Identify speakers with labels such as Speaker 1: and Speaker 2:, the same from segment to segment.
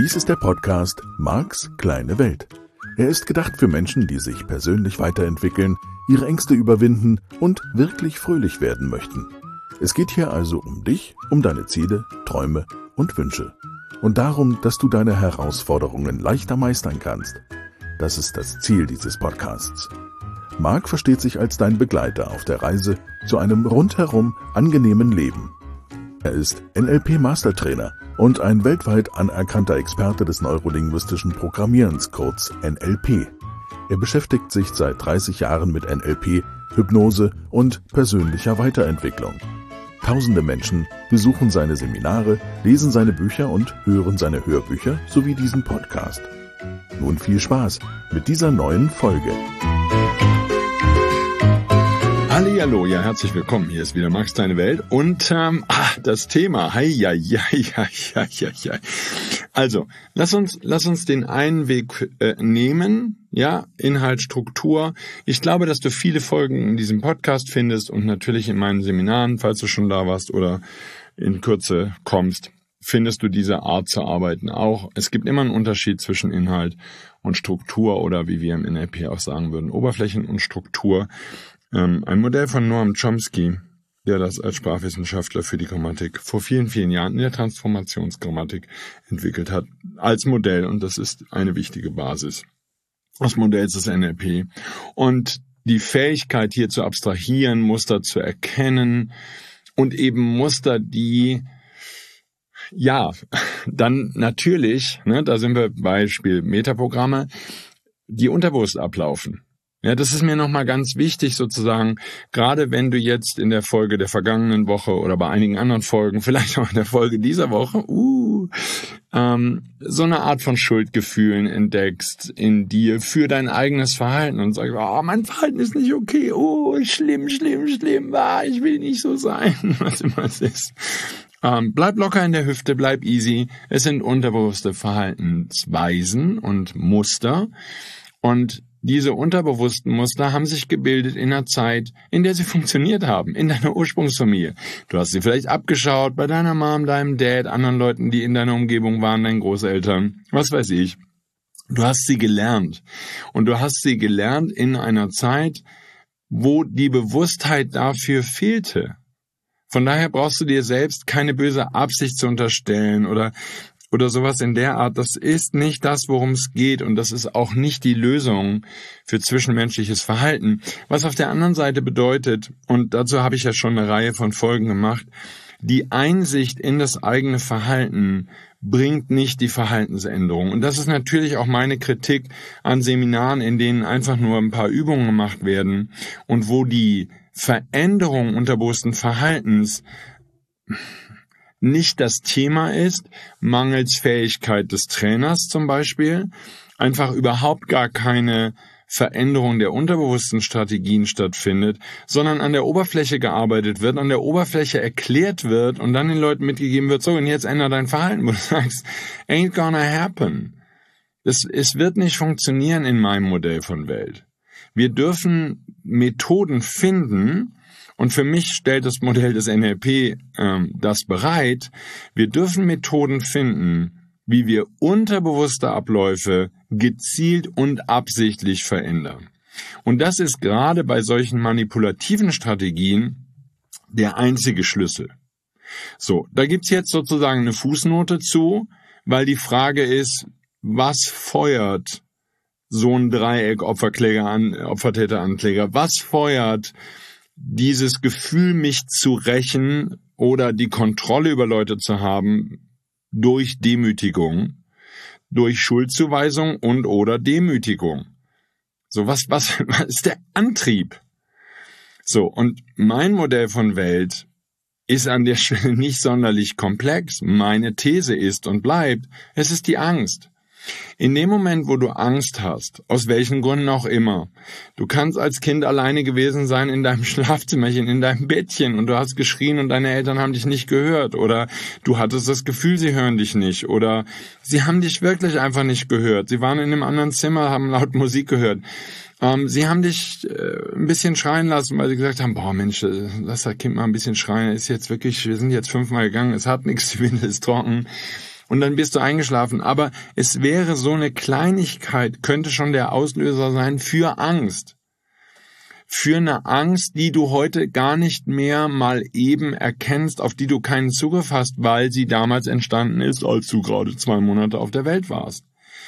Speaker 1: Dies ist der Podcast Marks kleine Welt. Er ist gedacht für Menschen, die sich persönlich weiterentwickeln, ihre Ängste überwinden und wirklich fröhlich werden möchten. Es geht hier also um dich, um deine Ziele, Träume und Wünsche. Und darum, dass du deine Herausforderungen leichter meistern kannst. Das ist das Ziel dieses Podcasts. Mark versteht sich als dein Begleiter auf der Reise zu einem rundherum angenehmen Leben. Er ist NLP-Mastertrainer und ein weltweit anerkannter Experte des neurolinguistischen Programmierens, kurz NLP. Er beschäftigt sich seit 30 Jahren mit NLP, Hypnose und persönlicher Weiterentwicklung. Tausende Menschen besuchen seine Seminare, lesen seine Bücher und hören seine Hörbücher sowie diesen Podcast. Nun viel Spaß mit dieser neuen Folge.
Speaker 2: Hallihallo, ja, herzlich willkommen. Hier ist wieder Marks kleine Welt und das Thema. Also, lass uns den einen Weg nehmen, ja, Inhalt, Struktur. Ich glaube, dass du viele Folgen in diesem Podcast findest und natürlich in meinen Seminaren, falls du schon da warst oder in Kürze kommst, findest du diese Art zu arbeiten auch. Es gibt immer einen Unterschied zwischen Inhalt und Struktur oder wie wir im NLP auch sagen würden, Oberflächen und Struktur. Ein Modell von Noam Chomsky, der das als Sprachwissenschaftler für die Grammatik vor vielen, vielen Jahren in der Transformationsgrammatik entwickelt hat, als Modell. Und das ist eine wichtige Basis des Modells des NLP. Und die Fähigkeit hier zu abstrahieren, Muster zu erkennen und eben Muster, die ja, dann natürlich, da sind wir Beispiel Metaprogramme, die unterbewusst ablaufen. Ja, das ist mir nochmal ganz wichtig sozusagen, gerade wenn du jetzt in der Folge der vergangenen Woche oder bei einigen anderen Folgen, vielleicht auch in der Folge dieser Woche, so eine Art von Schuldgefühlen entdeckst in dir für dein eigenes Verhalten und sagst, mein Verhalten ist nicht okay, schlimm, ich will nicht so sein, was immer es ist. Bleib locker in der Hüfte, bleib easy. Es sind unterbewusste Verhaltensweisen und Muster. Und diese unterbewussten Muster haben sich gebildet in einer Zeit, in der sie funktioniert haben, in deiner Ursprungsfamilie. Du hast sie vielleicht abgeschaut bei deiner Mom, deinem Dad, anderen Leuten, die in deiner Umgebung waren, deinen Großeltern, was weiß ich. Du hast sie gelernt. Und du hast sie gelernt in einer Zeit, wo die Bewusstheit dafür fehlte. Von daher brauchst du dir selbst keine böse Absicht zu unterstellen oder sowas in der Art. Das ist nicht das, worum es geht und das ist auch nicht die Lösung für zwischenmenschliches Verhalten. Was auf der anderen Seite bedeutet, und dazu habe ich ja schon eine Reihe von Folgen gemacht, die Einsicht in das eigene Verhalten bringt nicht die Verhaltensänderung. Und das ist natürlich auch meine Kritik an Seminaren, in denen einfach nur ein paar Übungen gemacht werden und wo die Veränderung unterbewussten Verhaltens nicht das Thema ist, mangels Fähigkeit des Trainers zum Beispiel, einfach überhaupt gar keine Veränderung der unterbewussten Strategien stattfindet, sondern an der Oberfläche gearbeitet wird, an der Oberfläche erklärt wird und dann den Leuten mitgegeben wird, so und jetzt ändere dein Verhalten, wo du sagst, ain't gonna happen. Es wird nicht funktionieren in meinem Modell von Welt. Wir dürfen Methoden finden, und für mich stellt das Modell des NLP das bereit. Wir dürfen Methoden finden, wie wir unterbewusste Abläufe gezielt und absichtlich verändern. Und das ist gerade bei solchen manipulativen Strategien der einzige Schlüssel. So, da gibt's jetzt sozusagen eine Fußnote zu, weil die Frage ist, was feuert so ein Dreieck Opfer-Täter, Ankläger? Was feuert dieses Gefühl, mich zu rächen oder die Kontrolle über Leute zu haben durch Demütigung, durch Schuldzuweisung und oder Demütigung? So, was ist der Antrieb? So, und mein Modell von Welt ist an der Stelle nicht sonderlich komplex. Meine These ist und bleibt, es ist die Angst. In dem Moment, wo du Angst hast, aus welchen Gründen auch immer, du kannst als Kind alleine gewesen sein in deinem Schlafzimmerchen, in deinem Bettchen und du hast geschrien und deine Eltern haben dich nicht gehört oder du hattest das Gefühl, sie hören dich nicht oder sie haben dich wirklich einfach nicht gehört. Sie waren in einem anderen Zimmer, haben laut Musik gehört. Sie haben dich ein bisschen schreien lassen, weil sie gesagt haben, Mensch, lass das Kind mal ein bisschen schreien, ist jetzt wirklich, wir sind jetzt 5-mal gegangen, es hat nichts, die Windel ist trocken. und dann bist du eingeschlafen. Aber es wäre so eine Kleinigkeit, könnte schon der Auslöser sein für Angst. Für eine Angst, die du heute gar nicht mehr mal eben erkennst, auf die du keinen Zugriff hast, weil sie damals entstanden ist, als du gerade 2 Monate auf der Welt warst.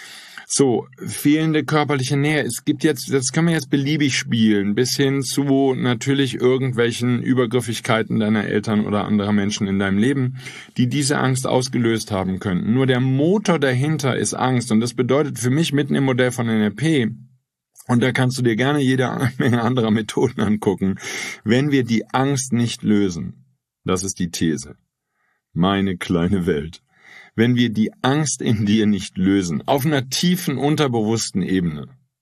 Speaker 2: So, fehlende körperliche Nähe. Es gibt jetzt, das können wir jetzt beliebig spielen, bis hin zu natürlich irgendwelchen Übergriffigkeiten deiner Eltern oder anderer Menschen in deinem Leben, die diese Angst ausgelöst haben könnten. Nur der Motor dahinter ist Angst, und das bedeutet für mich mitten im Modell von NLP, und da kannst du dir gerne jede Menge anderer Methoden angucken, wenn wir die Angst nicht lösen, das ist die These, meine kleine Welt, wenn wir die Angst in dir nicht lösen, auf einer tiefen, unterbewussten Ebene,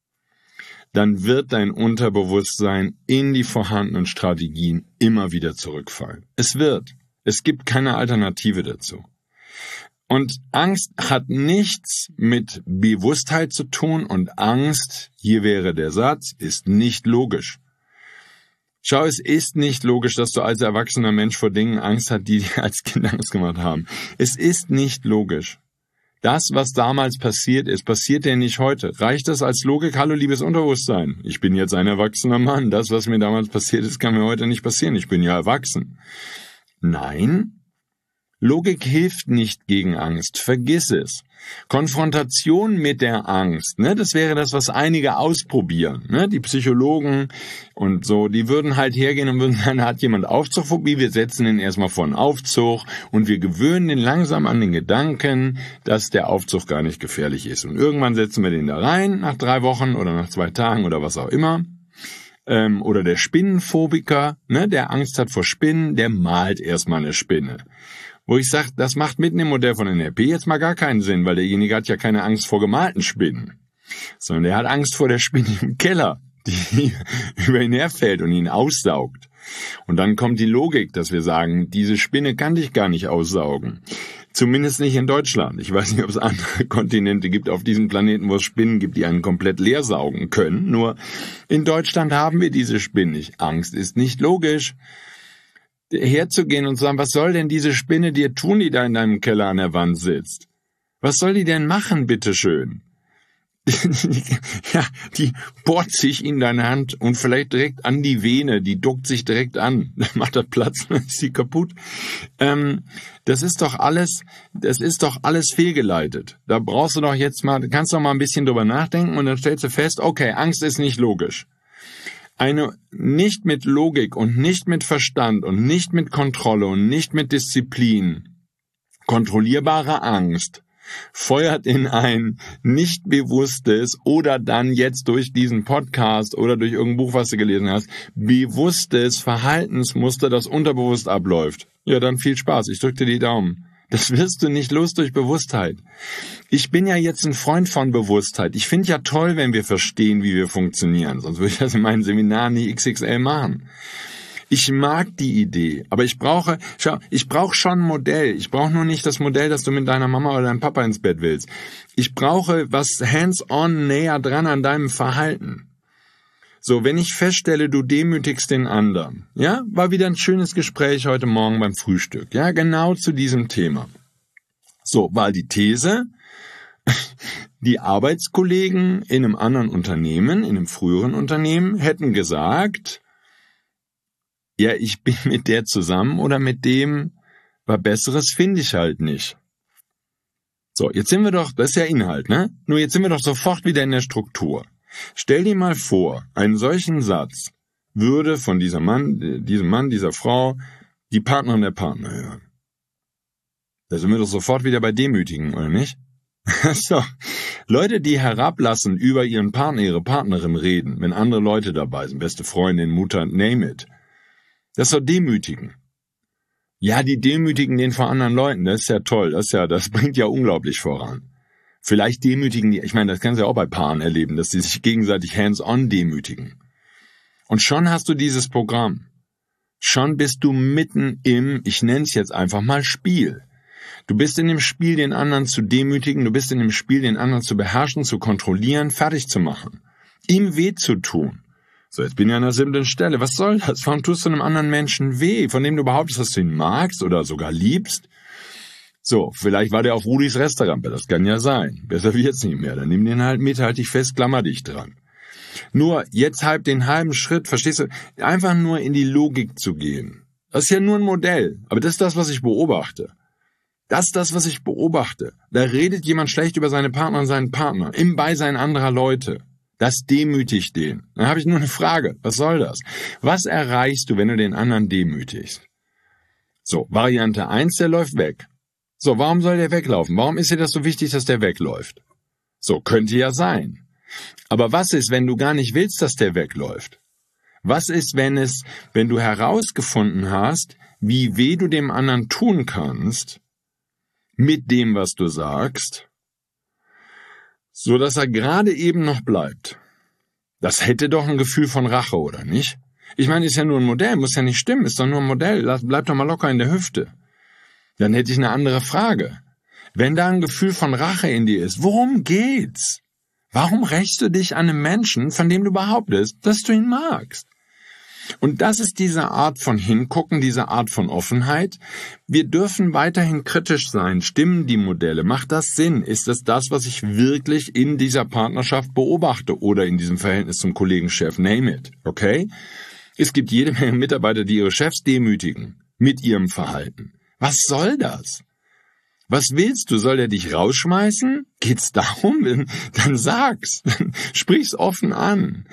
Speaker 2: dann wird dein Unterbewusstsein in die vorhandenen Strategien immer wieder zurückfallen. Es gibt keine Alternative dazu. Und Angst hat nichts mit Bewusstheit zu tun, und Angst, hier wäre der Satz, ist nicht logisch. Schau, es ist nicht logisch, dass du als erwachsener Mensch vor Dingen Angst hast, die dir als Kind Angst gemacht haben. Es ist nicht logisch. Das, was damals passiert ist, passiert dir nicht heute. Reicht das als Logik? Hallo, liebes Unterbewusstsein. Ich bin jetzt ein erwachsener Mann. Das, was mir damals passiert ist, kann mir heute nicht passieren. Ich bin ja erwachsen. Nein. Logik hilft nicht gegen Angst, vergiss es. Konfrontation mit der Angst, das wäre das, was einige ausprobieren, die Psychologen und so, die würden halt hergehen und würden sagen, da hat jemand Aufzugphobie, wir setzen ihn erstmal vor einen Aufzug und wir gewöhnen ihn langsam an den Gedanken, dass der Aufzug gar nicht gefährlich ist. Und irgendwann setzen wir den da rein, nach 3 Wochen oder nach 2 Tagen oder was auch immer. Oder der Spinnenphobiker, der Angst hat vor Spinnen, der malt erstmal eine Spinne. Wo ich sage, das macht mitten im Modell von NLP jetzt mal gar keinen Sinn, weil derjenige hat ja keine Angst vor gemalten Spinnen, sondern der hat Angst vor der Spinne im Keller, die über ihn herfällt und ihn aussaugt. Und dann kommt die Logik, dass wir sagen, diese Spinne kann dich gar nicht aussaugen. Zumindest nicht in Deutschland. Ich weiß nicht, ob es andere Kontinente gibt auf diesem Planeten, wo es Spinnen gibt, die einen komplett leer saugen können. Nur in Deutschland haben wir diese Spinnen nicht. Angst ist nicht logisch. Herzugehen und zu sagen, was soll denn diese Spinne dir tun, die da in deinem Keller an der Wand sitzt? Was soll die denn machen, bitteschön? Ja, die bohrt sich in deine Hand und vielleicht direkt an die Vene, die duckt sich direkt an, dann macht das Platz, dann ist sie kaputt. Das ist doch alles fehlgeleitet. Da brauchst du doch jetzt mal, kannst doch mal ein bisschen drüber nachdenken und dann stellst du fest, okay, Angst ist nicht logisch. Eine nicht mit Logik und nicht mit Verstand und nicht mit Kontrolle und nicht mit Disziplin kontrollierbare Angst feuert in ein nicht bewusstes oder dann jetzt durch diesen Podcast oder durch irgendein Buch, was du gelesen hast, bewusstes Verhaltensmuster, das unterbewusst abläuft. Ja, dann viel Spaß. Ich drück dir die Daumen. Das wirst du nicht los durch Bewusstheit. Ich bin ja jetzt ein Freund von Bewusstheit. Ich finde ja toll, wenn wir verstehen, wie wir funktionieren. Sonst würde ich das in meinen Seminaren nicht XXL machen. Ich mag die Idee, aber ich brauche schon ein Modell. Ich brauche nur nicht das Modell, das du mit deiner Mama oder deinem Papa ins Bett willst. Ich brauche was hands-on näher dran an deinem Verhalten. So, wenn ich feststelle, du demütigst den anderen, ja, war wieder ein schönes Gespräch heute Morgen beim Frühstück, ja, genau zu diesem Thema. So, war die These, die Arbeitskollegen in einem anderen Unternehmen, in einem früheren Unternehmen, hätten gesagt, ja, ich bin mit der zusammen oder mit dem, was Besseres finde ich halt nicht. So, jetzt sind wir doch, das ist ja Inhalt, Nur jetzt sind wir doch sofort wieder in der Struktur. Stell dir mal vor, einen solchen Satz würde von diesem Mann, dieser Frau, die Partnerin der Partner hören. Da sind wir doch sofort wieder bei Demütigen, oder nicht? So, Leute, die herablassen über ihren Partner, ihre Partnerin reden, wenn andere Leute dabei sind, beste Freundin, Mutter, name it. Das ist doch Demütigen. Ja, die demütigen den vor anderen Leuten, das ist ja toll, das bringt ja unglaublich voran. Vielleicht demütigen die, ich meine, das kannst du ja auch bei Paaren erleben, dass die sich gegenseitig hands-on demütigen. Und schon hast du dieses Programm. Schon bist du mitten im, ich nenne es jetzt einfach mal Spiel. Du bist in dem Spiel, den anderen zu demütigen, du bist in dem Spiel, den anderen zu beherrschen, zu kontrollieren, fertig zu machen. Ihm weh zu tun. So, jetzt bin ich an einer simplen Stelle. Was soll das? Warum tust du einem anderen Menschen weh, von dem du behauptest, dass du ihn magst oder sogar liebst? So, vielleicht war der auf Rudis Restaurant, das kann ja sein. Besser wird's nicht mehr. Dann nimm den halt mit, halt dich fest, klammer dich dran. Nur jetzt den halben Schritt, verstehst du, einfach nur in die Logik zu gehen. Das ist ja nur ein Modell, aber das ist das, was ich beobachte. Das ist das, was ich beobachte. Da redet jemand schlecht über seine Partner und seinen Partner, im Beisein anderer Leute. Das demütigt den. Dann habe ich nur eine Frage, was soll das? Was erreichst du, wenn du den anderen demütigst? So, Variante 1, der läuft weg. So, warum soll der weglaufen? Warum ist dir das so wichtig, dass der wegläuft? So, könnte ja sein. Aber was ist, wenn du gar nicht willst, dass der wegläuft? Was ist, wenn du herausgefunden hast, wie weh du dem anderen tun kannst, mit dem, was du sagst, so dass er gerade eben noch bleibt? Das hätte doch ein Gefühl von Rache, oder nicht? Ich meine, ist ja nur ein Modell, muss ja nicht stimmen, ist doch nur ein Modell, bleib doch mal locker in der Hüfte. Dann hätte ich eine andere Frage. Wenn da ein Gefühl von Rache in dir ist, worum geht's? Warum rächst du dich an einem Menschen, von dem du behauptest, dass du ihn magst? Und das ist diese Art von Hingucken, diese Art von Offenheit. Wir dürfen weiterhin kritisch sein. Stimmen die Modelle? Macht das Sinn? Ist das, was ich wirklich in dieser Partnerschaft beobachte oder in diesem Verhältnis zum Kollegen, Chef, name it, okay? Es gibt jede Menge Mitarbeiter, die ihre Chefs demütigen mit ihrem Verhalten. Was soll das? Was willst du? Soll der dich rausschmeißen? Geht's darum? Dann sag's. Sprich's offen an.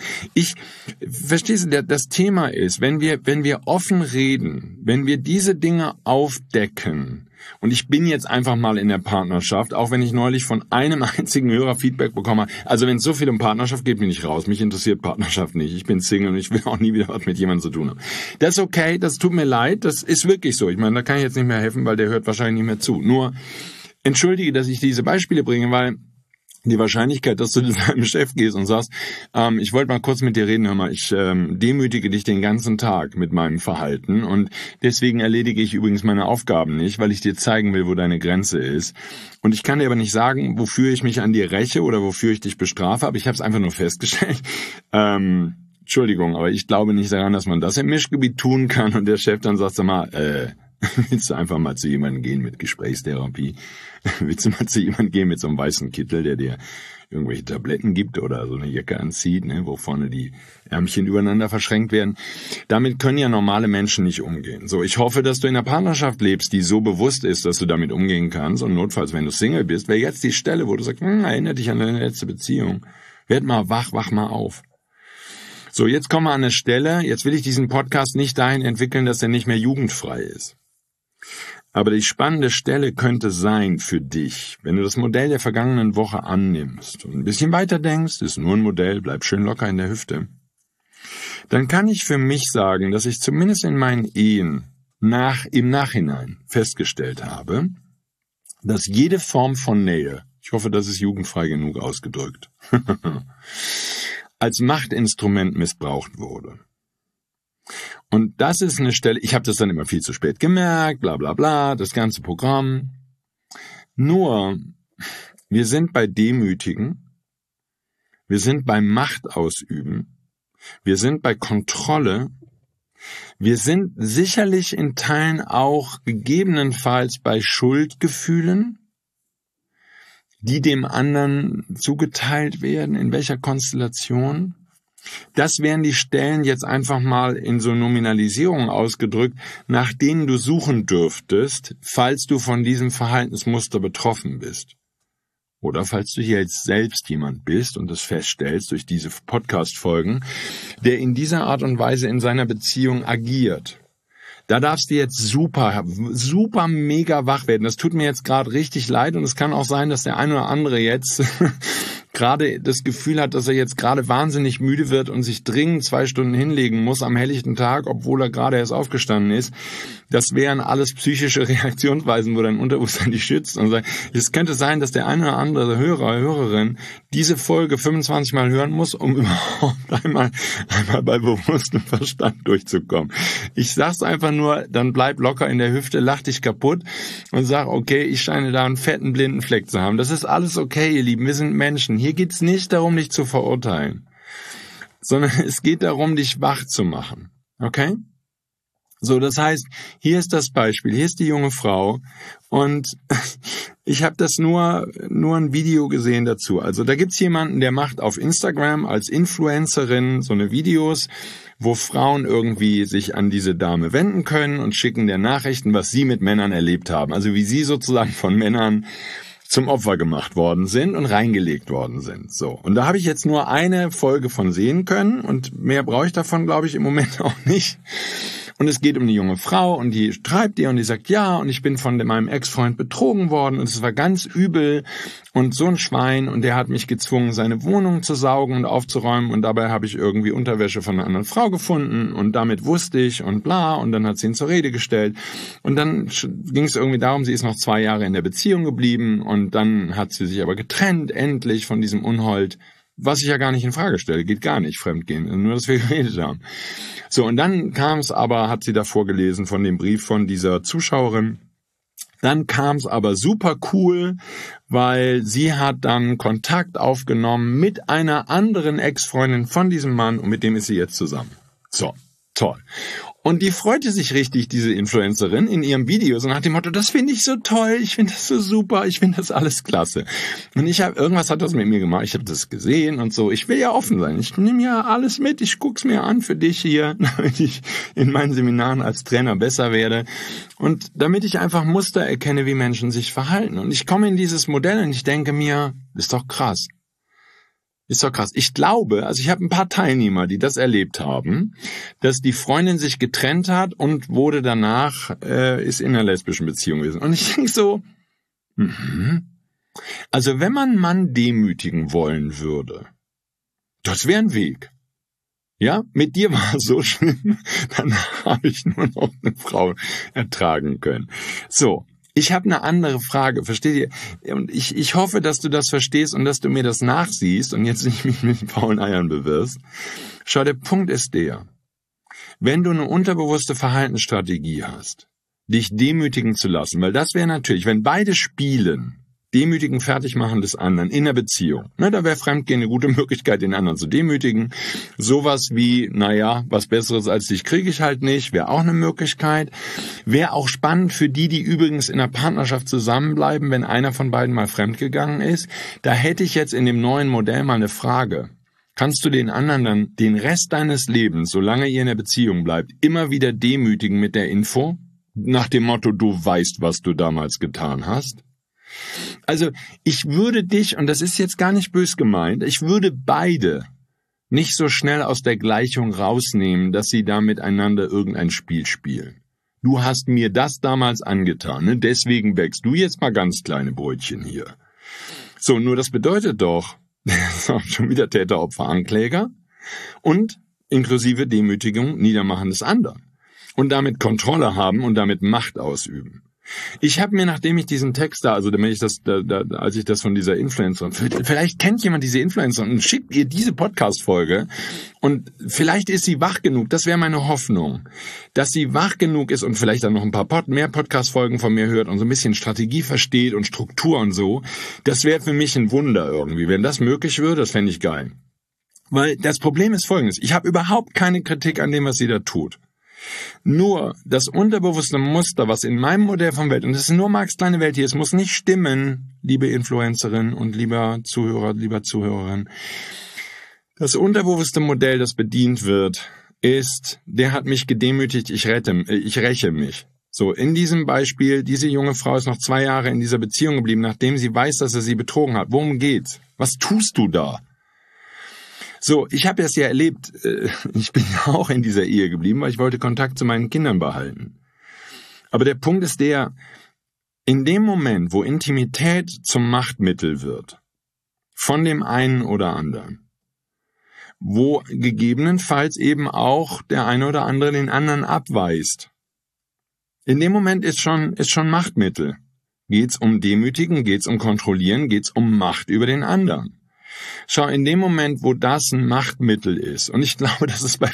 Speaker 2: Verstehst du, das Thema ist, wenn wir offen reden, wenn wir diese Dinge aufdecken, und ich bin jetzt einfach mal in der Partnerschaft, auch wenn ich neulich von einem einzigen Hörer Feedback bekommen habe. Also wenn es so viel um Partnerschaft geht, bin ich raus. Mich interessiert Partnerschaft nicht. Ich bin Single und ich will auch nie wieder was mit jemandem zu tun haben. Das ist okay, das tut mir leid, das ist wirklich so. Ich meine, da kann ich jetzt nicht mehr helfen, weil der hört wahrscheinlich nicht mehr zu. Nur, entschuldige, dass ich diese Beispiele bringe, weil die Wahrscheinlichkeit, dass du zu deinem Chef gehst und sagst, ich wollte mal kurz mit dir reden, hör mal, ich demütige dich den ganzen Tag mit meinem Verhalten und deswegen erledige ich übrigens meine Aufgaben nicht, weil ich dir zeigen will, wo deine Grenze ist. Und ich kann dir aber nicht sagen, wofür ich mich an dir räche oder wofür ich dich bestrafe, aber ich habe es einfach nur festgestellt. Entschuldigung, aber ich glaube nicht daran, dass man das im Mischgebiet tun kann und der Chef dann sagt, sag mal, willst du einfach mal zu jemandem gehen mit Gesprächstherapie? Willst du mal zu jemandem gehen mit so einem weißen Kittel, der dir irgendwelche Tabletten gibt oder so eine Jacke anzieht, ne, wo vorne die Ärmchen übereinander verschränkt werden? Damit können ja normale Menschen nicht umgehen. So, ich hoffe, dass du in einer Partnerschaft lebst, die so bewusst ist, dass du damit umgehen kannst. Und notfalls, wenn du Single bist, wäre jetzt die Stelle, wo du sagst, erinnere dich an deine letzte Beziehung. Werd mal wach mal auf. So, jetzt kommen wir an eine Stelle, jetzt will ich diesen Podcast nicht dahin entwickeln, dass er nicht mehr jugendfrei ist. Aber die spannende Stelle könnte sein für dich, wenn du das Modell der vergangenen Woche annimmst und ein bisschen weiter denkst, ist nur ein Modell, bleib schön locker in der Hüfte, dann kann ich für mich sagen, dass ich zumindest in meinen Ehen im Nachhinein festgestellt habe, dass jede Form von Nähe, ich hoffe, das ist jugendfrei genug ausgedrückt, als Machtinstrument missbraucht wurde. Und das ist eine Stelle, ich habe das dann immer viel zu spät gemerkt, bla bla bla, das ganze Programm. Nur, wir sind bei Demütigen, wir sind bei Machtausüben, wir sind bei Kontrolle, wir sind sicherlich in Teilen auch gegebenenfalls bei Schuldgefühlen, die dem anderen zugeteilt werden, in welcher Konstellation. Das wären die Stellen jetzt einfach mal in so Nominalisierung ausgedrückt, nach denen du suchen dürftest, falls du von diesem Verhaltensmuster betroffen bist. Oder falls du hier jetzt selbst jemand bist und es feststellst durch diese Podcast-Folgen, der in dieser Art und Weise in seiner Beziehung agiert. Da darfst du jetzt super mega wach werden. Das tut mir jetzt gerade richtig leid und es kann auch sein, dass der eine oder andere jetzt gerade das Gefühl hat, dass er jetzt gerade wahnsinnig müde wird und sich dringend 2 Stunden hinlegen muss am helllichten Tag, obwohl er gerade erst aufgestanden ist. Das wären alles psychische Reaktionsweisen, wo dein Unterbewusstsein dich schützt und sagt, es könnte sein, dass der eine oder andere Hörer, Hörerin diese Folge 25 Mal hören muss, um überhaupt einmal bei bewusstem Verstand durchzukommen. Ich sag's einfach nur, dann bleib locker in der Hüfte, lach dich kaputt und sag, okay, ich scheine da einen fetten blinden Fleck zu haben. Das ist alles okay, ihr Lieben, wir sind Menschen. Hier geht's nicht darum, dich zu verurteilen, sondern es geht darum, dich wach zu machen. Okay? So, das heißt, hier ist das Beispiel, hier ist die junge Frau und ich habe das nur ein Video gesehen dazu. Also da gibt's jemanden, der macht auf Instagram als Influencerin so eine Videos, wo Frauen irgendwie sich an diese Dame wenden können und schicken der Nachrichten, was sie mit Männern erlebt haben. Also wie sie sozusagen von Männern zum Opfer gemacht worden sind und reingelegt worden sind. So. Und da habe ich jetzt nur eine Folge von sehen können und mehr brauche ich davon, glaube ich, im Moment auch nicht. Und es geht um eine junge Frau und die schreibt ihr und die sagt, ja, und ich bin von meinem Ex-Freund betrogen worden und es war ganz übel und so ein Schwein und der hat mich gezwungen, seine Wohnung zu saugen und aufzuräumen und dabei habe ich irgendwie Unterwäsche von einer anderen Frau gefunden und damit wusste ich und bla und dann hat sie ihn zur Rede gestellt und dann ging es irgendwie darum, sie ist noch 2 Jahre in der Beziehung geblieben und dann hat sie sich aber getrennt, endlich von diesem Unhold, was ich ja gar nicht in Frage stelle, geht gar nicht, Fremdgehen, nur dass wir geredet haben. So, und dann kam es aber, hat sie da vorgelesen von dem Brief von dieser Zuschauerin, dann kam es aber super cool, weil sie hat dann Kontakt aufgenommen mit einer anderen Ex-Freundin von diesem Mann und mit dem ist sie jetzt zusammen. So, toll. Und die freute sich richtig, diese Influencerin, in ihrem Video, so nach dem Motto, das finde ich so toll, ich finde das so super, ich finde das alles klasse. Und irgendwas hat das mit mir gemacht, ich habe das gesehen und so, ich will ja offen sein, ich nehme ja alles mit, ich guck's mir an für dich hier, damit ich in meinen Seminaren als Trainer besser werde und damit ich einfach Muster erkenne, wie Menschen sich verhalten. Und ich komme in dieses Modell und ich denke mir, ist doch krass. Ist doch krass. Ich glaube, also ich habe ein paar Teilnehmer, die das erlebt haben, dass die Freundin sich getrennt hat und wurde danach, ist in einer lesbischen Beziehung gewesen. Und ich denke so, also wenn man einen Mann demütigen wollen würde, das wäre ein Weg. Ja, mit dir war es so schlimm, danach habe ich nur noch eine Frau ertragen können. So. Ich habe eine andere Frage, versteht ihr? Und ich hoffe, dass du das verstehst und dass du mir das nachsiehst und jetzt nicht mich mit faulen Eiern bewirfst. Schau, der Punkt ist der, wenn du eine unterbewusste Verhaltensstrategie hast, dich demütigen zu lassen, weil das wäre natürlich, wenn beide spielen, demütigen, fertig machen des anderen in der Beziehung. Ne, da wäre Fremdgehen eine gute Möglichkeit, den anderen zu demütigen. Sowas wie, naja, was Besseres als dich kriege ich halt nicht, wäre auch eine Möglichkeit. Wäre auch spannend für die übrigens in der Partnerschaft zusammenbleiben, wenn einer von beiden mal fremdgegangen ist. Da hätte ich jetzt in dem neuen Modell mal eine Frage. Kannst du den anderen dann den Rest deines Lebens, solange ihr in der Beziehung bleibt, immer wieder demütigen mit der Info? Nach dem Motto, du weißt, was du damals getan hast? Also ich würde dich, und das ist jetzt gar nicht bös gemeint, ich würde beide nicht so schnell aus der Gleichung rausnehmen, dass sie da miteinander irgendein Spiel spielen. Du hast mir das damals angetan, ne? Deswegen wächst du jetzt mal ganz kleine Brötchen hier. So, nur das bedeutet doch, schon wieder Täter, Opfer, Ankläger und inklusive Demütigung, Niedermachen des anderen. Und damit Kontrolle haben und damit Macht ausüben. Ich habe mir, nachdem ich diesen Text da, also damit ich das, als ich das von dieser Influencerin, vielleicht kennt jemand diese Influencerin und schickt ihr diese Podcast-Folge und vielleicht ist sie wach genug, das wäre meine Hoffnung, dass sie wach genug ist und vielleicht dann noch ein paar mehr Podcast-Folgen von mir hört und so ein bisschen Strategie versteht und Struktur und so. Das wäre für mich ein Wunder irgendwie. Wenn das möglich würde, das fände ich geil. Weil das Problem ist folgendes, ich habe überhaupt keine Kritik an dem, was sie da tut. Nur das unterbewusste Muster, was in meinem Modell von Welt, und das ist nur Marx kleine Welt hier, es muss nicht stimmen, liebe Influencerin und lieber Zuhörer, lieber Zuhörerin. Das unterbewusste Modell, das bedient wird, ist, der hat mich gedemütigt, ich räche mich. So, in diesem Beispiel, diese junge Frau ist noch 2 Jahre in dieser Beziehung geblieben, nachdem sie weiß, dass er sie betrogen hat. Worum geht's? Was tust du da? So, ich habe das ja erlebt, ich bin ja auch in dieser Ehe geblieben, weil ich wollte Kontakt zu meinen Kindern behalten. Aber der Punkt ist der, in dem Moment, wo Intimität zum Machtmittel wird, von dem einen oder anderen, wo gegebenenfalls eben auch der eine oder andere den anderen abweist, in dem Moment ist schon Machtmittel. Geht's um Demütigen, geht's um Kontrollieren, geht's um Macht über den anderen. Schau, in dem Moment, wo das ein Machtmittel ist, und ich glaube, dass es bei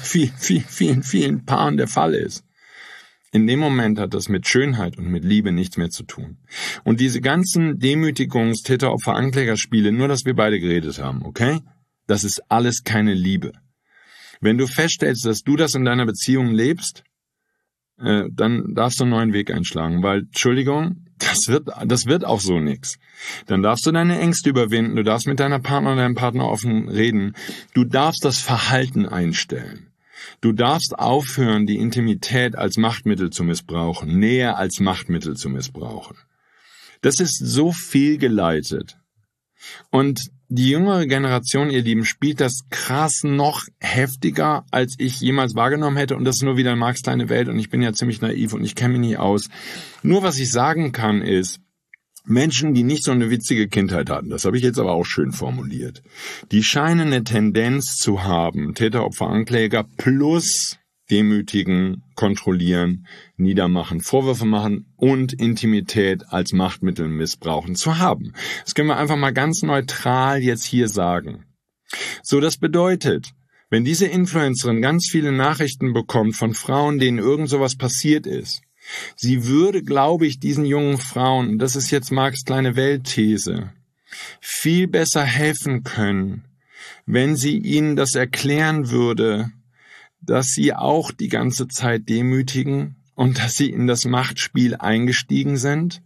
Speaker 2: vielen Paaren der Fall ist, in dem Moment hat das mit Schönheit und mit Liebe nichts mehr zu tun. Und diese ganzen Demütigungs-, Täter-, Opfer-, Anklägerspiele, nur dass wir beide geredet haben, okay? Das ist alles keine Liebe. Wenn du feststellst, dass du das in deiner Beziehung lebst, dann darfst du einen neuen Weg einschlagen, weil, Entschuldigung, das wird auch so nix. Dann darfst du deine Ängste überwinden, du darfst mit deiner Partnerin, deinem Partner offen reden, du darfst das Verhalten einstellen. Du darfst aufhören, die Intimität als Machtmittel zu missbrauchen, Nähe als Machtmittel zu missbrauchen. Das ist so fehlgeleitet. Und die jüngere Generation, ihr Lieben, spielt das krass noch heftiger, als ich jemals wahrgenommen hätte. Und das ist nur wieder Marx kleine Welt. Und ich bin ja ziemlich naiv und ich kenne mich nicht aus. Nur was ich sagen kann ist, Menschen, die nicht so eine witzige Kindheit hatten, das habe ich jetzt aber auch schön formuliert, die scheinen eine Tendenz zu haben, Täter, Opfer, Ankläger plus demütigen, kontrollieren, niedermachen, Vorwürfe machen und Intimität als Machtmittel missbrauchen zu haben. Das können wir einfach mal ganz neutral jetzt hier sagen. So, das bedeutet, wenn diese Influencerin ganz viele Nachrichten bekommt von Frauen, denen irgend sowas passiert ist, sie würde, glaube ich, diesen jungen Frauen, das ist jetzt Marx kleine Weltthese, viel besser helfen können, wenn sie ihnen das erklären würde, dass sie auch die ganze Zeit demütigen und dass sie in das Machtspiel eingestiegen sind.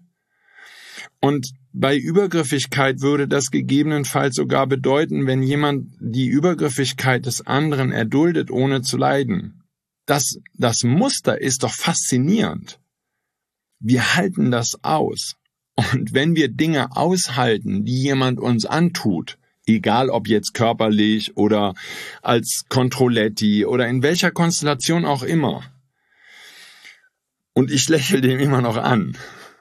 Speaker 2: Und bei Übergriffigkeit würde das gegebenenfalls sogar bedeuten, wenn jemand die Übergriffigkeit des anderen erduldet, ohne zu leiden. Das Muster ist doch faszinierend. Wir halten das aus. Und wenn wir Dinge aushalten, die jemand uns antut, egal ob jetzt körperlich oder als Controletti oder in welcher Konstellation auch immer, und ich lächle dem immer noch an,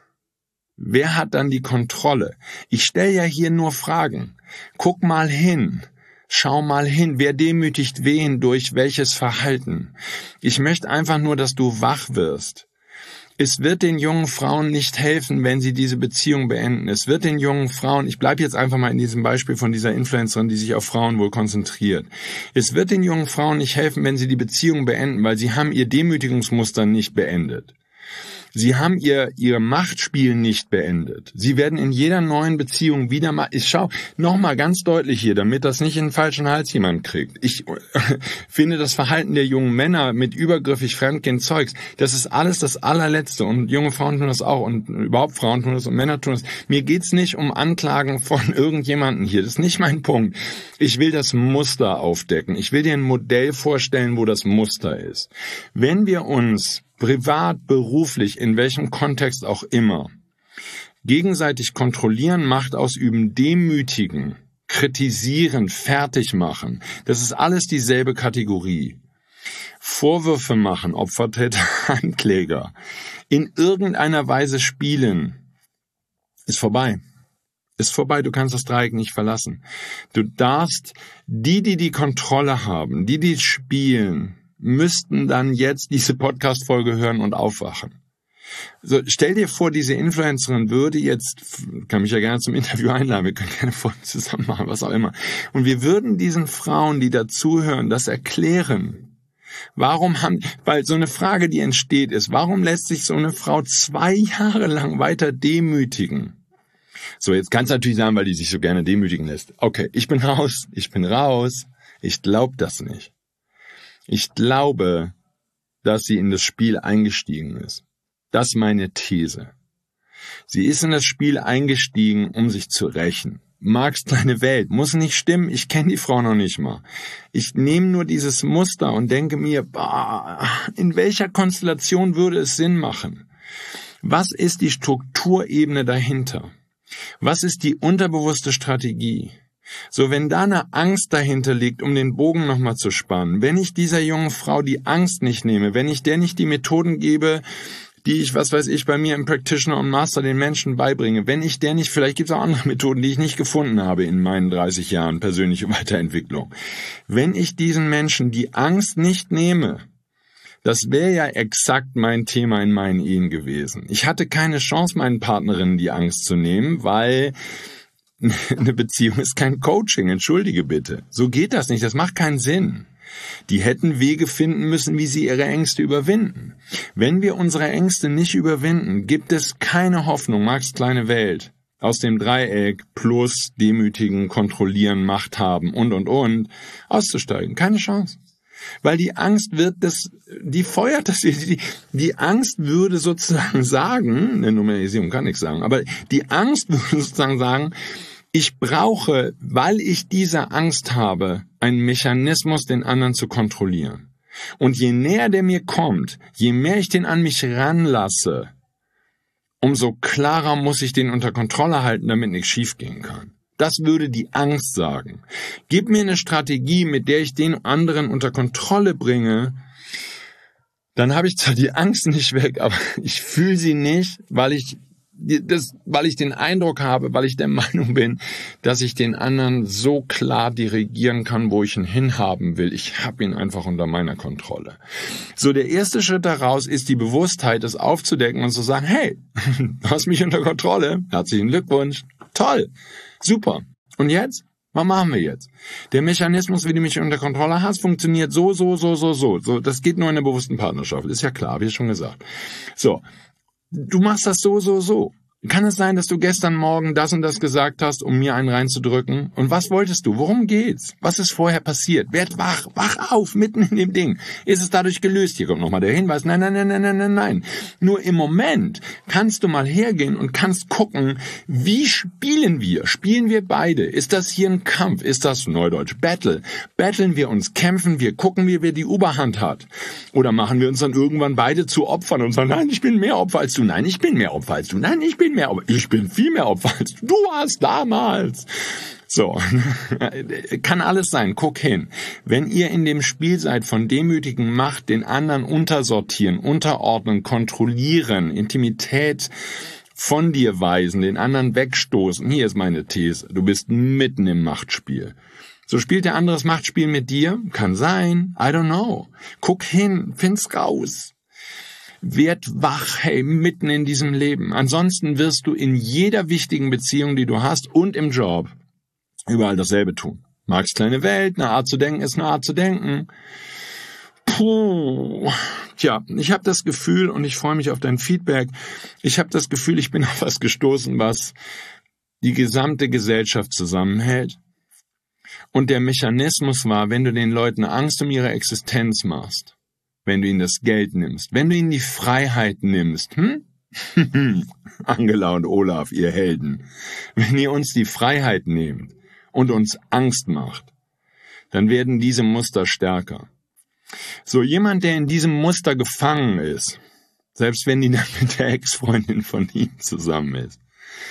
Speaker 2: wer hat dann die Kontrolle? Ich stelle ja hier nur Fragen. Guck mal hin. Schau mal hin, wer demütigt wen durch welches Verhalten. Ich möchte einfach nur, dass du wach wirst. Es wird den jungen Frauen nicht helfen, wenn sie diese Beziehung beenden. Es wird den jungen Frauen, ich bleibe jetzt einfach mal in diesem Beispiel von dieser Influencerin, die sich auf Frauen wohl konzentriert. Es wird den jungen Frauen nicht helfen, wenn sie die Beziehung beenden, weil sie haben ihr Demütigungsmuster nicht beendet. Sie haben ihr Machtspiel nicht beendet. Sie werden in jeder neuen Beziehung wieder mal, ich schau nochmal ganz deutlich hier, damit das nicht in den falschen Hals jemand kriegt. Ich finde das Verhalten der jungen Männer mit übergriffig fremdgehen Zeugs, das ist alles das allerletzte und junge Frauen tun das auch und überhaupt Frauen tun das und Männer tun das. Mir geht's nicht um Anklagen von irgendjemanden hier, das ist nicht mein Punkt. Ich will das Muster aufdecken. Ich will dir ein Modell vorstellen, wo das Muster ist. Wenn wir uns privat, beruflich, in welchem Kontext auch immer, gegenseitig kontrollieren, Macht ausüben, demütigen, kritisieren, fertig machen, das ist alles dieselbe Kategorie. Vorwürfe machen, Opfer, Täter, Ankläger, in irgendeiner Weise spielen, ist vorbei. Ist vorbei, du kannst das Dreieck nicht verlassen. Du darfst, die Kontrolle haben, die spielen, müssten dann jetzt diese Podcast-Folge hören und aufwachen. So, stell dir vor, diese Influencerin würde jetzt, kann mich ja gerne zum Interview einladen, wir können gerne Folgen zusammen machen, was auch immer. Und wir würden diesen Frauen, die dazuhören, das erklären. Weil so eine Frage, die entsteht, ist, warum lässt sich so eine Frau 2 Jahre lang weiter demütigen? So, jetzt kannst du natürlich sagen, weil die sich so gerne demütigen lässt. Okay, ich bin raus. Ich glaube das nicht. Ich glaube, dass sie in das Spiel eingestiegen ist. Das ist meine These. Sie ist in das Spiel eingestiegen, um sich zu rächen. Marx kleine Welt, muss nicht stimmen, ich kenne die Frau noch nicht mal. Ich nehme nur dieses Muster und denke mir, in welcher Konstellation würde es Sinn machen? Was ist die Strukturebene dahinter? Was ist die unterbewusste Strategie? So, wenn da eine Angst dahinter liegt, um den Bogen nochmal zu spannen, wenn ich dieser jungen Frau die Angst nicht nehme, wenn ich der nicht die Methoden gebe, die ich, bei mir im Practitioner und Master den Menschen beibringe, wenn ich der nicht, vielleicht gibt es auch andere Methoden, die ich nicht gefunden habe in meinen 30 Jahren persönliche Weiterentwicklung. Wenn ich diesen Menschen die Angst nicht nehme, das wäre ja exakt mein Thema in meinen Ehen gewesen. Ich hatte keine Chance, meinen Partnerinnen die Angst zu nehmen, weil eine Beziehung ist kein Coaching, entschuldige bitte. So geht das nicht, das macht keinen Sinn. Die hätten Wege finden müssen, wie sie ihre Ängste überwinden. Wenn wir unsere Ängste nicht überwinden, gibt es keine Hoffnung, Marx kleine Welt, aus dem Dreieck plus demütigen, kontrollieren, Macht haben und auszusteigen. Keine Chance. Weil die Angst die feuert das, die Angst würde sozusagen sagen, eine Numerisierung kann nichts sagen, aber die Angst würde sozusagen sagen, ich brauche, weil ich diese Angst habe, einen Mechanismus, den anderen zu kontrollieren. Und je näher der mir kommt, je mehr ich den an mich ranlasse, umso klarer muss ich den unter Kontrolle halten, damit nichts schiefgehen kann. Das würde die Angst sagen. Gib mir eine Strategie, mit der ich den anderen unter Kontrolle bringe, dann habe ich zwar die Angst nicht weg, aber ich fühle sie nicht, weil ich den Eindruck habe, weil ich der Meinung bin, dass ich den anderen so klar dirigieren kann, wo ich ihn hinhaben will. Ich habe ihn einfach unter meiner Kontrolle. So, der erste Schritt daraus ist die Bewusstheit, das aufzudecken und zu sagen, hey, du hast mich unter Kontrolle, herzlichen Glückwunsch, toll, super. Und jetzt? Was machen wir jetzt? Der Mechanismus, wie du mich unter Kontrolle hast, funktioniert so. Das geht nur in einer bewussten Partnerschaft, ist ja klar, wie schon gesagt. So. Du machst das so. Kann es sein, dass du gestern Morgen das und das gesagt hast, um mir einen reinzudrücken? Und was wolltest du? Worum geht's? Was ist vorher passiert? Werd wach auf, mitten in dem Ding. Ist es dadurch gelöst? Hier kommt nochmal der Hinweis. Nein. Nur im Moment kannst du mal hergehen und kannst gucken, wie spielen wir? Spielen wir beide? Ist das hier ein Kampf? Ist das Neudeutsch Battle? Battlen wir uns? Kämpfen wir? Gucken wir, wer die Oberhand hat? Oder machen wir uns dann irgendwann beide zu Opfern und sagen, nein, ich bin mehr Opfer als du. Nein, ich bin mehr Opfer als du. Nein, ich bin viel mehr Opfer als du hast damals. So, kann alles sein, guck hin. Wenn ihr in dem Spiel seid von demütigen Macht, den anderen untersortieren, unterordnen, kontrollieren, Intimität von dir weisen, den anderen wegstoßen, hier ist meine These, du bist mitten im Machtspiel. So spielt der andere das Machtspiel mit dir? Kann sein, I don't know. Guck hin, find's raus. Werd wach, hey, mitten in diesem Leben. Ansonsten wirst du in jeder wichtigen Beziehung, die du hast und im Job, überall dasselbe tun. Marx kleine Welt, eine Art zu denken ist eine Art zu denken. Puh. Tja, ich habe das Gefühl, und ich freue mich auf dein Feedback, ich habe das Gefühl, ich bin auf was gestoßen, was die gesamte Gesellschaft zusammenhält. Und der Mechanismus war, wenn du den Leuten Angst um ihre Existenz machst, wenn du ihnen das Geld nimmst, wenn du ihnen die Freiheit nimmst, Angela und Olaf, ihr Helden, wenn ihr uns die Freiheit nehmt und uns Angst macht, dann werden diese Muster stärker. So jemand, der in diesem Muster gefangen ist, selbst wenn die dann mit der Ex-Freundin von ihm zusammen ist,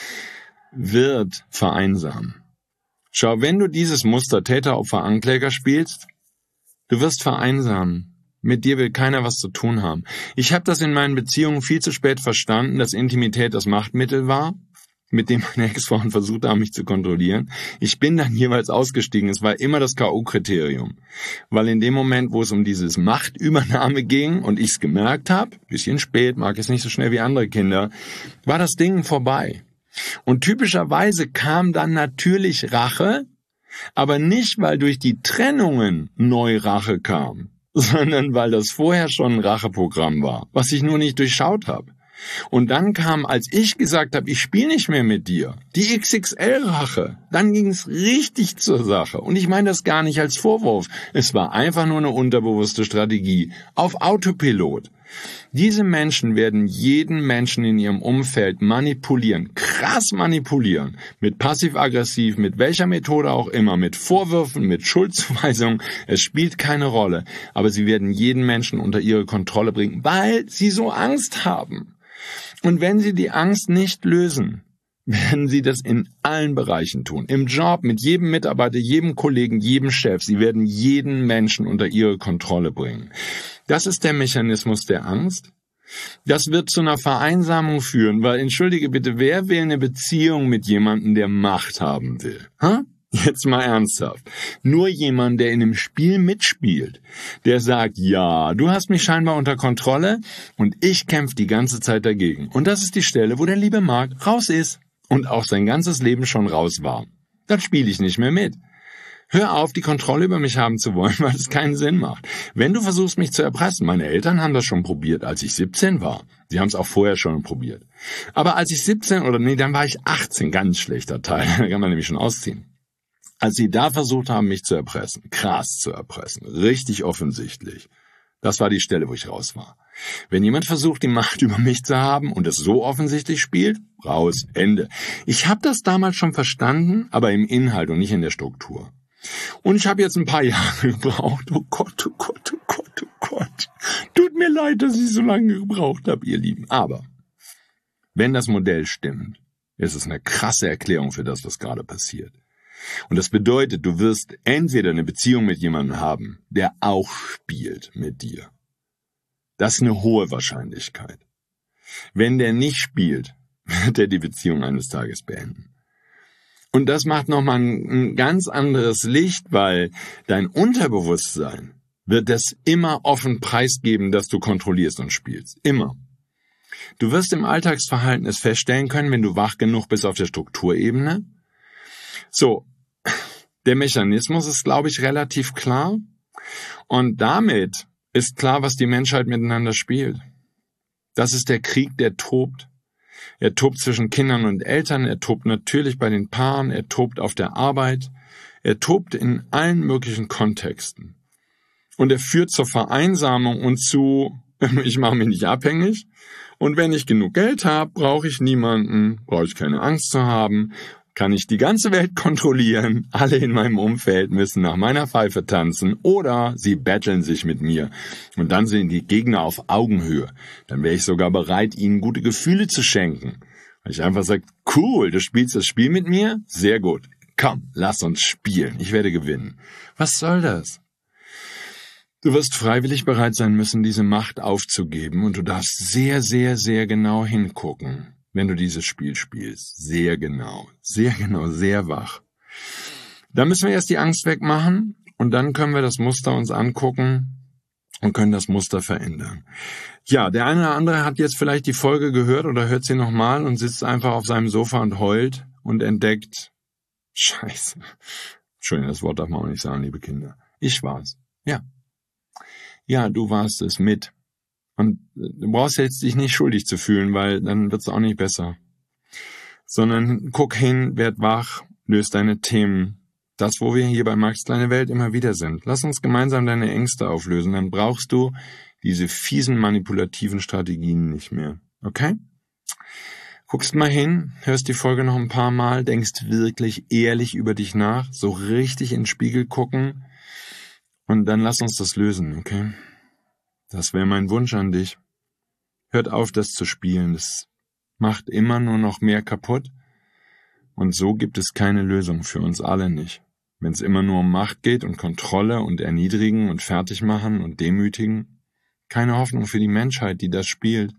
Speaker 2: wird vereinsamen. Schau, wenn du dieses Muster Täter-Opfer-Ankläger spielst, du wirst vereinsamen. Mit dir will keiner was zu tun haben. Ich habe das in meinen Beziehungen viel zu spät verstanden, dass Intimität das Machtmittel war, mit dem meine Ex-Frauen versucht haben, mich zu kontrollieren. Ich bin dann jeweils ausgestiegen. Es war immer das K.O.-Kriterium. Weil in dem Moment, wo es um dieses Machtübernahme ging und ich es gemerkt habe, bisschen spät, mag es nicht so schnell wie andere Kinder, war das Ding vorbei. Und typischerweise kam dann natürlich Rache, aber nicht, weil durch die Trennungen neu Rache kam, sondern weil das vorher schon ein Racheprogramm war, was ich nur nicht durchschaut habe. Und dann kam, als ich gesagt habe, ich spiele nicht mehr mit dir, die XXL-Rache. Dann ging es richtig zur Sache. Und ich meine das gar nicht als Vorwurf. Es war einfach nur eine unterbewusste Strategie auf Autopilot. Diese Menschen werden jeden Menschen in ihrem Umfeld manipulieren, krass manipulieren, mit passiv-aggressiv, mit welcher Methode auch immer, mit Vorwürfen, mit Schuldzuweisungen, es spielt keine Rolle, aber sie werden jeden Menschen unter ihre Kontrolle bringen, weil sie so Angst haben. Und wenn sie die Angst nicht lösen, werden sie das in allen Bereichen tun. Im Job, mit jedem Mitarbeiter, jedem Kollegen, jedem Chef. Sie werden jeden Menschen unter ihre Kontrolle bringen. Das ist der Mechanismus der Angst. Das wird zu einer Vereinsamung führen, weil, entschuldige bitte, wer will eine Beziehung mit jemandem, der Macht haben will? Jetzt mal ernsthaft. Nur jemand, der in einem Spiel mitspielt, der sagt, ja, du hast mich scheinbar unter Kontrolle und ich kämpfe die ganze Zeit dagegen. Und das ist die Stelle, wo der liebe Mark raus ist und auch sein ganzes Leben schon raus war. Dann spiele ich nicht mehr mit. Hör auf, die Kontrolle über mich haben zu wollen, weil es keinen Sinn macht. Wenn du versuchst, mich zu erpressen, meine Eltern haben das schon probiert, als ich 17 war. Sie haben es auch vorher schon probiert. Aber als ich 17, dann war ich 18, ganz schlechter Teil, da kann man nämlich schon ausziehen. Als sie da versucht haben, mich zu erpressen, krass zu erpressen, richtig offensichtlich. Das war die Stelle, wo ich raus war. Wenn jemand versucht, die Macht über mich zu haben und es so offensichtlich spielt, raus, Ende. Ich habe das damals schon verstanden, aber im Inhalt und nicht in der Struktur. Und ich habe jetzt ein paar Jahre gebraucht. Oh Gott, oh Gott, oh Gott, oh Gott. Tut mir leid, dass ich so lange gebraucht habe, ihr Lieben. Aber wenn das Modell stimmt, ist es eine krasse Erklärung für das, was gerade passiert. Und das bedeutet, du wirst entweder eine Beziehung mit jemandem haben, der auch spielt mit dir. Das ist eine hohe Wahrscheinlichkeit. Wenn der nicht spielt, wird er die Beziehung eines Tages beenden. Und das macht nochmal ein ganz anderes Licht, weil dein Unterbewusstsein wird das immer offen preisgeben, dass du kontrollierst und spielst. Immer. Du wirst im Alltagsverhalten es feststellen können, wenn du wach genug bist auf der Strukturebene. So, der Mechanismus ist, glaube ich, relativ klar. Und damit ist klar, was die Menschheit miteinander spielt. Das ist der Krieg, der tobt. Er tobt zwischen Kindern und Eltern, er tobt natürlich bei den Paaren, er tobt auf der Arbeit, er tobt in allen möglichen Kontexten. Und er führt zur Vereinsamung und zu, ich mache mich nicht abhängig. Und wenn ich genug Geld habe, brauche ich niemanden, brauche ich keine Angst zu haben, kann ich die ganze Welt kontrollieren, alle in meinem Umfeld müssen nach meiner Pfeife tanzen oder sie betteln sich mit mir. Und dann sind die Gegner auf Augenhöhe. Dann wäre ich sogar bereit, ihnen gute Gefühle zu schenken. Weil ich einfach sage, cool, du spielst das Spiel mit mir? Sehr gut. Komm, lass uns spielen. Ich werde gewinnen. Was soll das? Du wirst freiwillig bereit sein müssen, diese Macht aufzugeben und du darfst sehr, sehr, sehr genau hingucken, wenn du dieses Spiel spielst. Sehr genau, sehr wach. Da müssen wir erst die Angst wegmachen und dann können wir das Muster uns angucken und können das Muster verändern. Ja, der eine oder andere hat jetzt vielleicht die Folge gehört oder hört sie nochmal und sitzt einfach auf seinem Sofa und heult und entdeckt, Scheiße. Entschuldigung, das Wort darf man auch nicht sagen, liebe Kinder. Ich war's. Ja, du warst es mit. Und du brauchst jetzt dich nicht schuldig zu fühlen, weil dann wird's auch nicht besser. Sondern guck hin, werd wach, löst deine Themen. Das, wo wir hier bei Max Kleine Welt immer wieder sind. Lass uns gemeinsam deine Ängste auflösen. Dann brauchst du diese fiesen, manipulativen Strategien nicht mehr. Okay? Guckst mal hin, hörst die Folge noch ein paar Mal, denkst wirklich ehrlich über dich nach, so richtig in den Spiegel gucken. Und dann lass uns das lösen, okay? Das wäre mein Wunsch an dich. Hört auf, das zu spielen. Das macht immer nur noch mehr kaputt. Und so gibt es keine Lösung für uns alle nicht. Wenn es immer nur um Macht geht und Kontrolle und Erniedrigen und Fertigmachen und Demütigen. Keine Hoffnung für die Menschheit, die das spielt.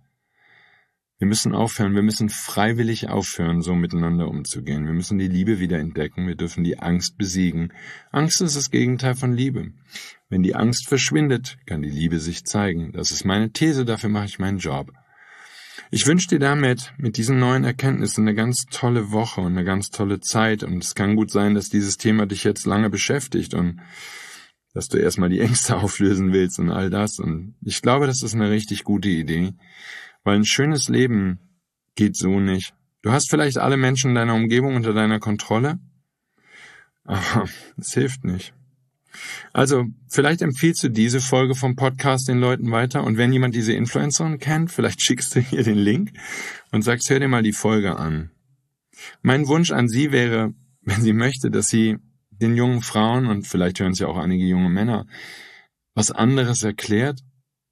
Speaker 2: Wir müssen aufhören, wir müssen freiwillig aufhören, so miteinander umzugehen. Wir müssen die Liebe wieder entdecken, wir dürfen die Angst besiegen. Angst ist das Gegenteil von Liebe. Wenn die Angst verschwindet, kann die Liebe sich zeigen. Das ist meine These, dafür mache ich meinen Job. Ich wünsche dir damit, mit diesen neuen Erkenntnissen, eine ganz tolle Woche und eine ganz tolle Zeit. Und es kann gut sein, dass dieses Thema dich jetzt lange beschäftigt und dass du erstmal die Ängste auflösen willst und all das. Und ich glaube, das ist eine richtig gute Idee. Weil ein schönes Leben geht so nicht. Du hast vielleicht alle Menschen in deiner Umgebung unter deiner Kontrolle, aber es hilft nicht. Also, vielleicht empfiehlst du diese Folge vom Podcast den Leuten weiter und wenn jemand diese Influencerin kennt, vielleicht schickst du ihr den Link und sagst, hör dir mal die Folge an. Mein Wunsch an sie wäre, wenn sie möchte, dass sie den jungen Frauen und vielleicht hören es ja auch einige junge Männer, was anderes erklärt.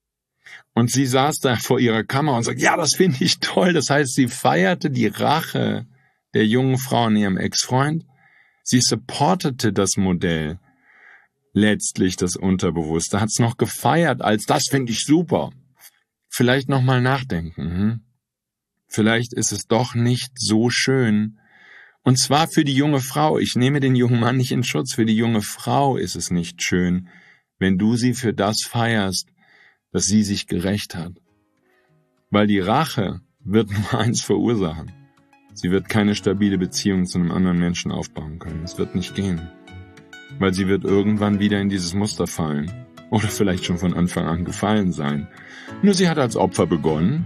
Speaker 2: Und sie saß da vor ihrer Kamera und sagt, ja, das finde ich toll. Das heißt, sie feierte die Rache der jungen Frau an ihrem Ex-Freund. Sie supportete das Modell, letztlich das Unterbewusste, hat es noch gefeiert als, das finde ich super. Vielleicht nochmal nachdenken. Vielleicht ist es doch nicht so schön. Und zwar für die junge Frau. Ich nehme den jungen Mann nicht in Schutz. Für die junge Frau ist es nicht schön, wenn du sie für das feierst, dass sie sich gerächt hat. Weil die Rache wird nur eins verursachen. Sie wird keine stabile Beziehung zu einem anderen Menschen aufbauen können. Es wird nicht gehen. Weil sie wird irgendwann wieder in dieses Muster fallen. Oder vielleicht schon von Anfang an gefallen sein. Nur sie hat als Opfer begonnen.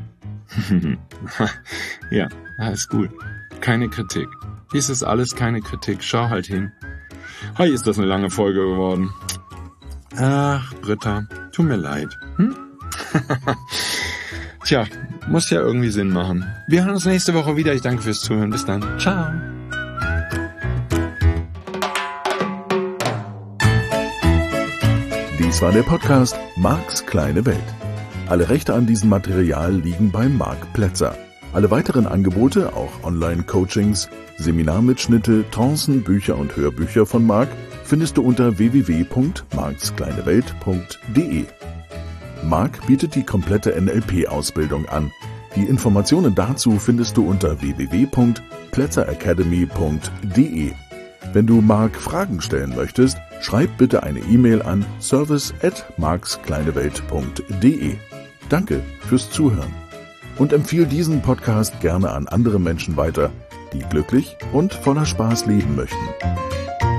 Speaker 2: Ja, ist gut. Keine Kritik. Dies ist alles keine Kritik. Schau halt hin. Hi, ist das eine lange Folge geworden. Ach, Britta, tut mir leid. Tja, muss ja irgendwie Sinn machen. Wir hören uns nächste Woche wieder. Ich danke fürs Zuhören. Bis dann. Ciao.
Speaker 1: Dies war der Podcast Marks kleine Welt. Alle Rechte an diesem Material liegen bei Marc Plätzer. Alle weiteren Angebote, auch Online-Coachings, Seminarmitschnitte, Trancen, Bücher und Hörbücher von Marc findest du unter www.markskleinewelt.de. Marc bietet die komplette NLP-Ausbildung an. Die Informationen dazu findest du unter www.plätzeracademy.de. Wenn du Marc Fragen stellen möchtest, schreib bitte eine E-Mail an service@markskleinewelt.de. Danke fürs Zuhören und empfiehl diesen Podcast gerne an andere Menschen weiter, die glücklich und voller Spaß leben möchten.